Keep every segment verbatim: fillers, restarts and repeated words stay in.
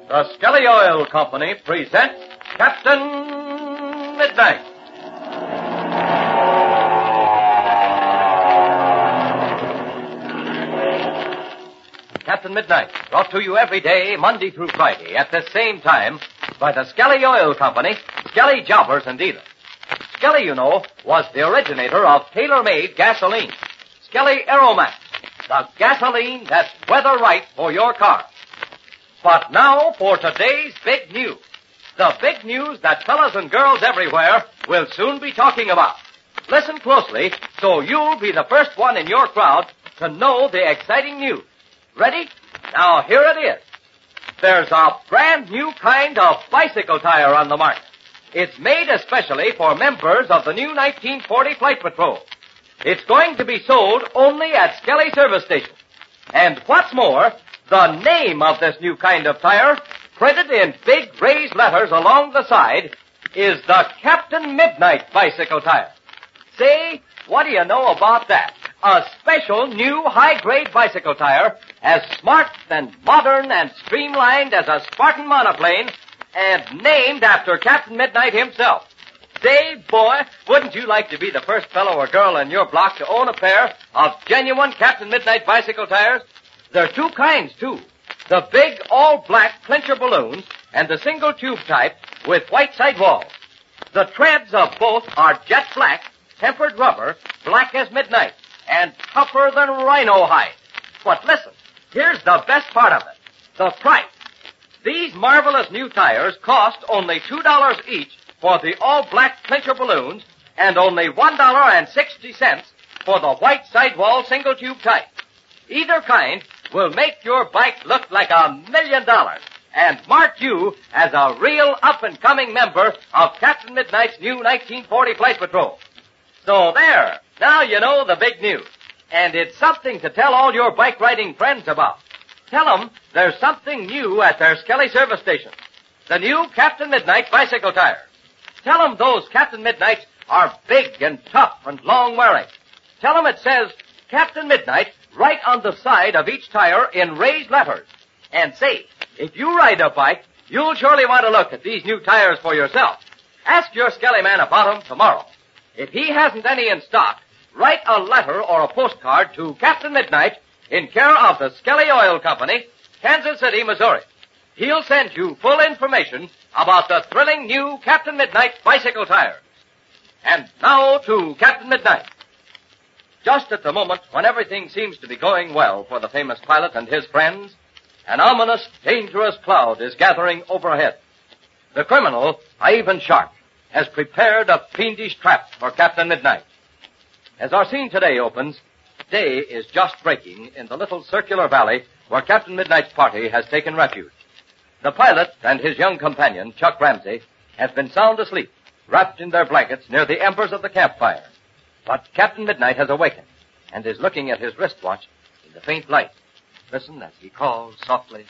The Skelly Oil Company presents Captain Midnight. Captain Midnight, brought to you every day, Monday through Friday, at the same time, by the Skelly Oil Company, Skelly Jobbers and Dealers. Skelly, you know, was the originator of tailor-made gasoline. Skelly Aeromax, the gasoline that's weather right for your car. But now for today's big news. The big news that fellas and girls everywhere will soon be talking about. Listen closely so you'll be the first one in your crowd to know the exciting news. Ready? Now here it is. There's a brand new kind of bicycle tire on the market. It's made especially for members of the new nineteen forty Flight Patrol. It's going to be sold only at Skelly service stations. And what's more, the name of this new kind of tire, printed in big raised letters along the side, is the Captain Midnight bicycle tire. Say, what do you know about that? A special new high-grade bicycle tire, as smart and modern and streamlined as a Spartan monoplane, and named after Captain Midnight himself. Say, boy, wouldn't you like to be the first fellow or girl in your block to own a pair of genuine Captain Midnight bicycle tires? There are two kinds, too. The big, all-black clincher balloons and the single-tube type with white sidewalls. The treads of both are jet black, tempered rubber, black as midnight, and tougher than rhino hide. But listen, here's the best part of it. The price. These marvelous new tires cost only two dollars each for the all-black clincher balloons and only one dollar and sixty cents for the white sidewall single-tube type. Either kind will make your bike look like a million dollars and mark you as a real up-and-coming member of Captain Midnight's new nineteen forty Flight Patrol. So there, now you know the big news. And it's something to tell all your bike-riding friends about. Tell them there's something new at their Skelly service station. The new Captain Midnight bicycle tires. Tell them those Captain Midnights are big and tough and long-wearing. Tell them it says Captain Midnight right on the side of each tire in raised letters. And say, if you ride a bike, you'll surely want to look at these new tires for yourself. Ask your Skelly man about them tomorrow. If he hasn't any in stock, write a letter or a postcard to Captain Midnight in care of the Skelly Oil Company, Kansas City, Missouri. He'll send you full information about the thrilling new Captain Midnight bicycle tires. And now to Captain Midnight. Just at the moment when everything seems to be going well for the famous pilot and his friends, an ominous, dangerous cloud is gathering overhead. The criminal, Ivan Sharp, has prepared a fiendish trap for Captain Midnight. As our scene today opens, day is just breaking in the little circular valley where Captain Midnight's party has taken refuge. The pilot and his young companion, Chuck Ramsey, have been sound asleep, wrapped in their blankets near the embers of the campfire. But Captain Midnight has awakened and is looking at his wristwatch in the faint light. Listen as he calls softly.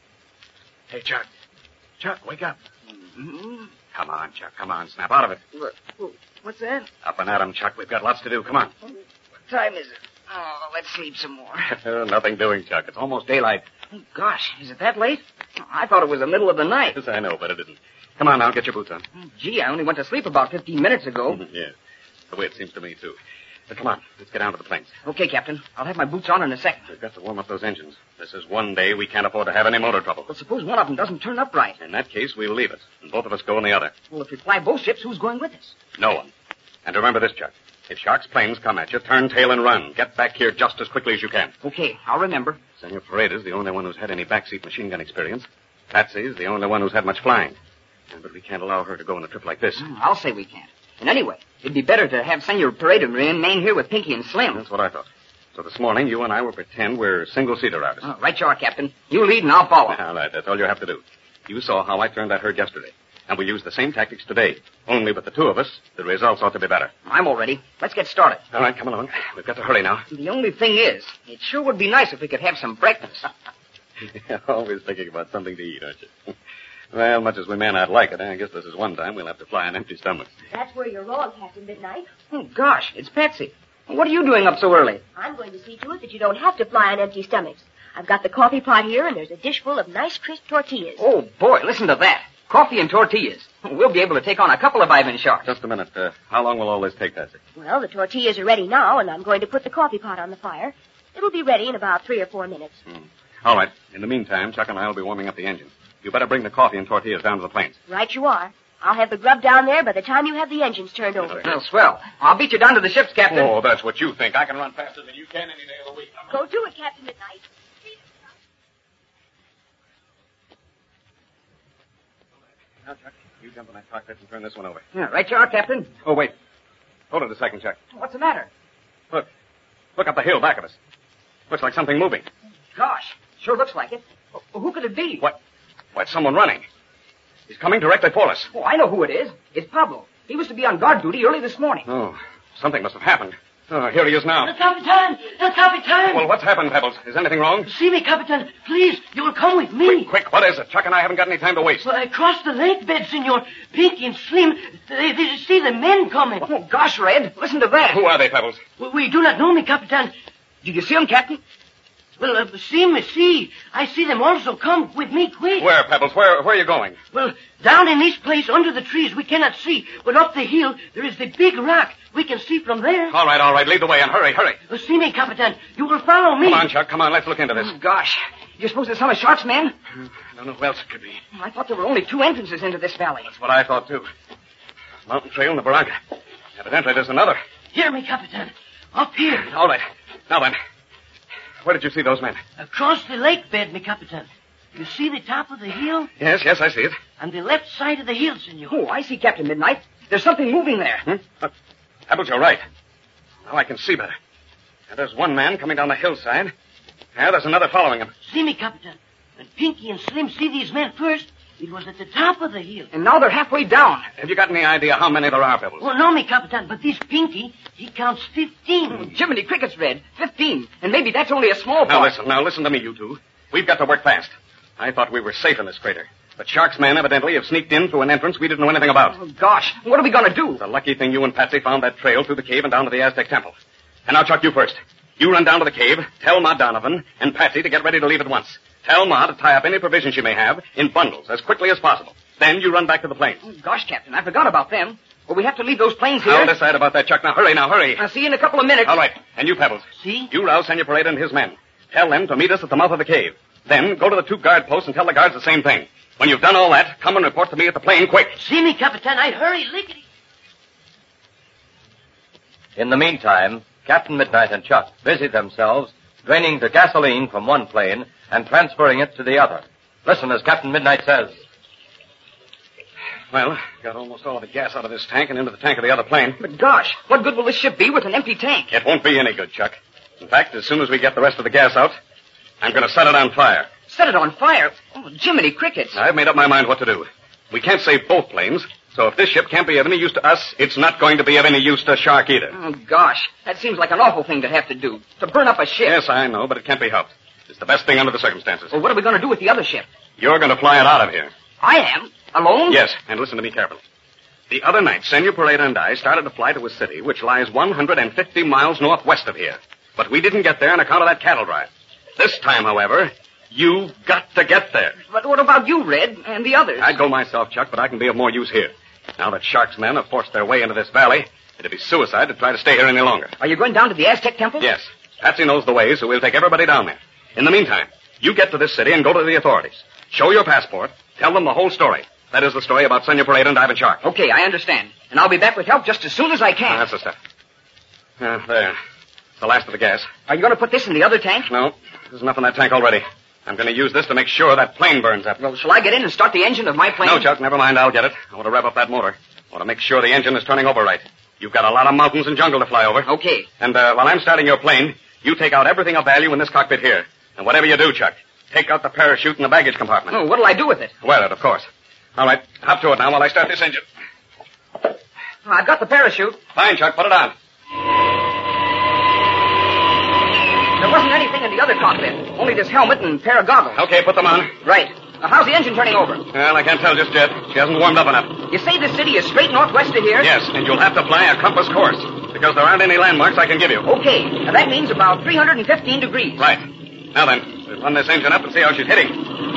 Hey, Chuck. Chuck, wake up. Mm-hmm. Come on, Chuck. Come on. Snap out of it. What, what's that? Up and at 'em, Chuck. We've got lots to do. Come on. What time is it? Oh, let's sleep some more. Nothing doing, Chuck. It's almost daylight. Oh, gosh, is it that late? I thought it was the middle of the night. Yes, I know, but it isn't. Come on now, get your boots on. Oh, gee, I only went to sleep about fifteen minutes ago. Yes, the way it seems to me, too. But come on, let's get down to the plains. Okay, Captain. I'll have my boots on in a second. We've got to warm up those engines. This is one day we can't afford to have any motor trouble. Well, suppose one of them doesn't turn up right. In that case, we'll leave it, and both of us go in the other. Well, if we fly both ships, who's going with us? No one. And remember this, Chuck. If Shark's planes come at you, turn tail and run. Get back here just as quickly as you can. Okay, I'll remember. Senor Paredes the only one who's had any backseat machine gun experience. Patsy's the only one who's had much flying. But we can't allow her to go on a trip like this. Mm, I'll say we can't. And anyway, it'd be better to have Senor Paredes remain here with Pinky and Slim. That's what I thought. So this morning, you and I will pretend we're single-seater riders. Oh, right you are, Captain. You lead and I'll follow. All right, that's all you have to do. You saw how I turned that herd yesterday. And we'll use the same tactics today. Only with the two of us, the results ought to be better. I'm all ready. Let's get started. All right, come along. We've got to hurry now. The only thing is, it sure would be nice if we could have some breakfast. You're always thinking about something to eat, aren't you? Well, much as we may not like it, I guess this is one time we'll have to fly on empty stomachs. That's where you're wrong, Captain Midnight. Oh, gosh, it's Patsy. What are you doing up so early? I'm going to see to it that you don't have to fly on empty stomachs. I've got the coffee pot here, and there's a dish full of nice crisp tortillas. Oh, boy, listen to that. Coffee and tortillas. We'll be able to take on a couple of Ivan Sharks. Just a minute. Uh, how long will all this take, Patsy? Well, the tortillas are ready now, and I'm going to put the coffee pot on the fire. It'll be ready in about three or four minutes. Hmm. All right. In the meantime, Chuck and I will be warming up the engine. You better bring the coffee and tortillas down to the plains. Right you are. I'll have the grub down there by the time you have the engines turned over. Well, swell. I'll beat you down to the ships, Captain. Oh, that's what you think. I can run faster than you can any day of the week. Go do it, Captain Midnight. Now, Chuck, you jump in that cockpit and turn this one over. Yeah, right you are, Captain. Oh, wait. Hold it a second, Chuck. What's the matter? Look. Look up the hill back of us. Looks like something moving. Gosh, sure looks like it. Well, who could it be? What? Why, it's someone running. He's coming directly for us. Oh, I know who it is. It's Pablo. He was to be on guard duty early this morning. Oh, something must have happened. Oh, here he is now. El Capitan! El Capitan! Well, what's happened, Pebbles? Is anything wrong? See me, Capitan. Please, you will come with me. Quick, quick, what is it? Chuck and I haven't got any time to waste. Well, across the lake bed, senor. Pinky and Slim, they, they see the men coming. Oh, gosh, Red, listen to that. Who are they, Pebbles? We, we do not know me, Capitan. Did you see him, Captain? Well, uh, see me, see. I see them also. Come with me, quick. Where, Pebbles? Where, where are you going? Well, down in this place, under the trees, we cannot see. But up the hill, there is the big rock. We can see from there. All right, all right. Lead the way and hurry, hurry. Uh, see me, Capitan. You will follow me. Come on, Chuck. Come on. Let's look into this. Oh, gosh. You suppose it's some of Shark's men? I don't know who else it could be. I thought there were only two entrances into this valley. That's what I thought, too. Mountain Trail and the Barranca. Evidently, there's another. Hear me, Capitan. Up here. All right. Now then. Where did you see those men? Across the lake bed, me Capitan. You see the top of the hill? Yes, yes, I see it. On the left side of the hill, senor. Oh, I see, Captain Midnight. There's something moving there. Hmm? Look, Pebbles, you're right. Now I can see better. And there's one man coming down the hillside. Yeah, there's another following him. See me, Capitan. When Pinky and Slim see these men first, it was at the top of the hill. And now they're halfway down. Have you got any idea how many there are, Pebbles? Well, no, me, Capitan, but this Pinky, he counts fifteen. Oh, Jiminy Cricket's Red. Fifteen. And maybe that's only a small part. Now listen, now listen to me, you two. We've got to work fast. I thought we were safe in this crater. But Shark's men evidently have sneaked in through an entrance we didn't know anything about. Oh, gosh. What are we going to do? It's a lucky thing you and Patsy found that trail through the cave and down to the Aztec temple. And now, Chuck, you first. You run down to the cave, tell Ma Donovan and Patsy to get ready to leave at once. Tell Ma to tie up any provisions she may have in bundles as quickly as possible. Then you run back to the plains. Oh, gosh, Captain, I forgot about them. Well, we have to leave those planes here. I'll decide about that, Chuck. Now, hurry, now, hurry. I'll see you in a couple of minutes. All right. And you, Pebbles. See? You rouse Senor Pareda and his men. Tell them to meet us at the mouth of the cave. Then go to the two guard posts and tell the guards the same thing. When you've done all that, come and report to me at the plane quick. See me, Capitan. I hurry, lickety. In the meantime, Captain Midnight and Chuck busied themselves draining the gasoline from one plane and transferring it to the other. Listen as Captain Midnight says. Well, got almost all of the gas out of this tank and into the tank of the other plane. But gosh, what good will this ship be with an empty tank? It won't be any good, Chuck. In fact, as soon as we get the rest of the gas out, I'm going to set it on fire. Set it on fire? Oh, Jiminy Crickets. I've made up my mind what to do. We can't save both planes, so if this ship can't be of any use to us, it's not going to be of any use to Shark either. Oh, gosh. That seems like an awful thing to have to do. To burn up a ship. Yes, I know, but it can't be helped. It's the best thing under the circumstances. Well, what are we going to do with the other ship? You're going to fly it out of here. I am? Alone? Yes, and listen to me carefully. The other night, Senor Pareda and I started to fly to a city which lies one hundred fifty miles northwest of here. But we didn't get there on account of that cattle drive. This time, however, you've got to get there. But what about you, Red, and the others? I'd go myself, Chuck, but I can be of more use here. Now that Shark's men have forced their way into this valley, it'd be suicide to try to stay here any longer. Are you going down to the Aztec temple? Yes. Patsy knows the way, so we'll take everybody down there. In the meantime, you get to this city and go to the authorities. Show your passport. Tell them the whole story. That is the story about Senor Pareda and Ivan Shark. Okay, I understand. And I'll be back with help just as soon as I can. Ah, that's the stuff. Uh, there. The last of the gas. Are you going to put this in the other tank? No. There's enough in that tank already. I'm going to use this to make sure that plane burns up. Well, shall I get in and start the engine of my plane? No, Chuck, never mind. I'll get it. I want to rev up that motor. I want to make sure the engine is turning over right. You've got a lot of mountains and jungle to fly over. Okay. And uh, while I'm starting your plane, you take out everything of value in this cockpit here. And whatever you do, Chuck, take out the parachute in the baggage compartment. Oh, what'll I do with it? Wear it, of course. All right, hop to it now while I start this engine. I've got the parachute. Fine, Chuck, put it on. There wasn't anything in the other cockpit. Only this helmet and pair of goggles. Okay, put them on. Right. Now, how's the engine turning over? Well, I can't tell just yet. She hasn't warmed up enough. You say the city is straight northwest of here? Yes, and you'll have to fly a compass course, because there aren't any landmarks I can give you. Okay. Now, that means about three hundred fifteen degrees. Right. Now then, We'll run this engine up and see how she's hitting.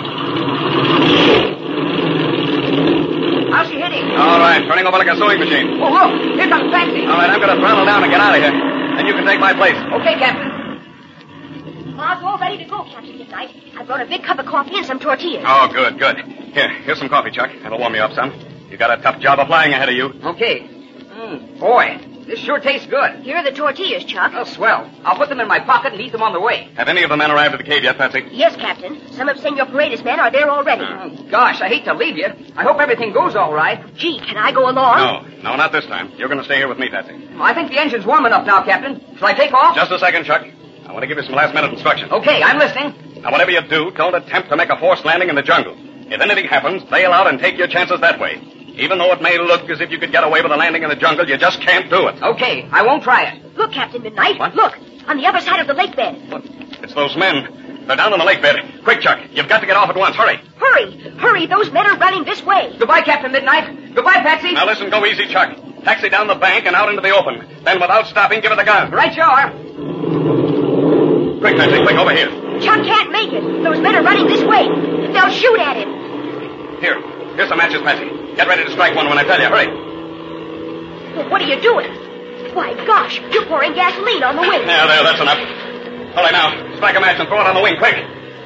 How's she hitting? All right, turning over like a sewing machine. Oh, look. Here comes Patsy. All right, I'm going to throttle down and get out of here. Then you can take my place. Okay, Captain. Ma's all ready to go, Captain Midnight. I brought a big cup of coffee and some tortillas. Oh, good, good. Here, here's some coffee, Chuck. That'll warm you up some. You got a tough job of flying ahead of you. Okay. Mm, boy, this sure tastes good. Here are the tortillas, Chuck. Oh, swell. I'll put them in my pocket and eat them on the way. Have any of the men arrived at the cave yet, Patsy? Yes, Captain. Some of Senor Paredes' men are there already. Oh, gosh, I hate to leave you. I hope everything goes all right. Gee, can I go along? No, no, not this time. You're going to stay here with me, Patsy. I think the engine's warm enough now, Captain. Shall I take off? Just a second, Chuck. I want to give you some last-minute instructions. Okay, I'm listening. Now, whatever you do, don't attempt to make a forced landing in the jungle. If anything happens, bail out and take your chances that way. Even though it may look as if you could get away with a landing in the jungle, you just can't do it. Okay, I won't try it. Look, Captain Midnight. What? Look, on the other side of the lake bed. What? It's those men. They're down on the lake bed. Quick, Chuck. You've got to get off at once. Hurry. Hurry, hurry. Those men are running this way. Goodbye, Captain Midnight. Goodbye, Patsy. Now, listen, go easy, Chuck. Taxi down the bank and out into the open. Then, without stopping, give it the gun. Right you are. Quick, Patsy. Quick, over here. Chuck can't make it. Those men are running this way. They'll shoot at him. Here. Here's some matches, Patsy. Get ready to strike one when I tell you. Hurry. Well, what are you doing? Why, gosh, you're pouring gasoline on the wing. There, there, that's enough. All right, now, strike a match and throw it on the wing, quick.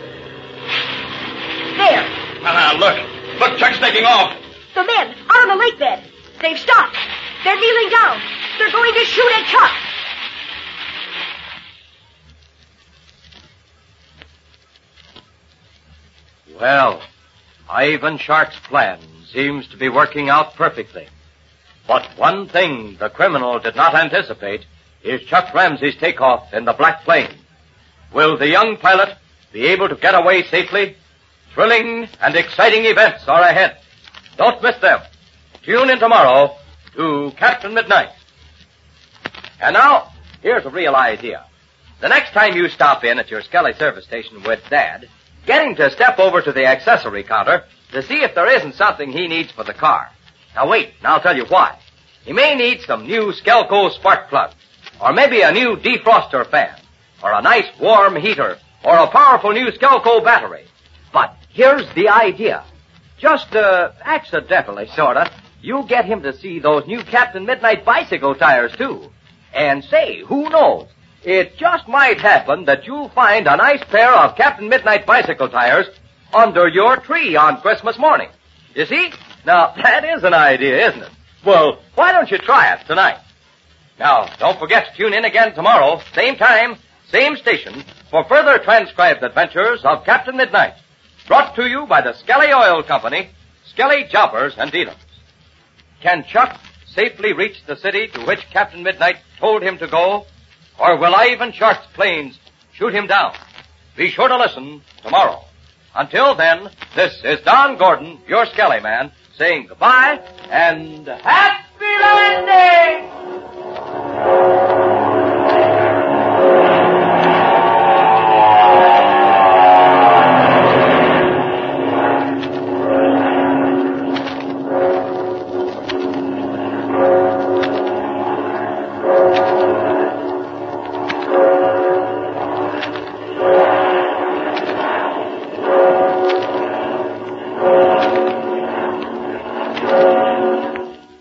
There. Ah, look. Look, Chuck's taking off. The men out on the lake bed. They've stopped. They're kneeling down. They're going to shoot at Chuck. Well, Ivan Shark's plan seems to be working out perfectly. But one thing the criminal did not anticipate is Chuck Ramsey's takeoff in the Black Plane. Will the young pilot be able to get away safely? Thrilling and exciting events are ahead. Don't miss them. Tune in tomorrow to Captain Midnight. And now, here's a real idea. The next time you stop in at your Skelly service station with Dad, get him to step over to the accessory counter to see if there isn't something he needs for the car. Now wait, and I'll tell you why. He may need some new Skelco spark plugs, or maybe a new defroster fan, or a nice warm heater, or a powerful new Skelco battery. But here's the idea. Just, uh, accidentally, sorta, you get him to see those new Captain Midnight bicycle tires, too. And say, who knows? It just might happen that you'll find a nice pair of Captain Midnight bicycle tires under your tree on Christmas morning. You see? Now, that is an idea, isn't it? Well, why don't you try it tonight? Now, don't forget to tune in again tomorrow, same time, same station, for further transcribed adventures of Captain Midnight. Brought to you by the Skelly Oil Company, Skelly Jobbers and Dealers. Can Chuck safely reach the city to which Captain Midnight told him to go? Or will Ivan Shark's planes shoot him down? Be sure to listen tomorrow. Until then, this is Don Gordon, your Skelly man, saying goodbye and happy landing!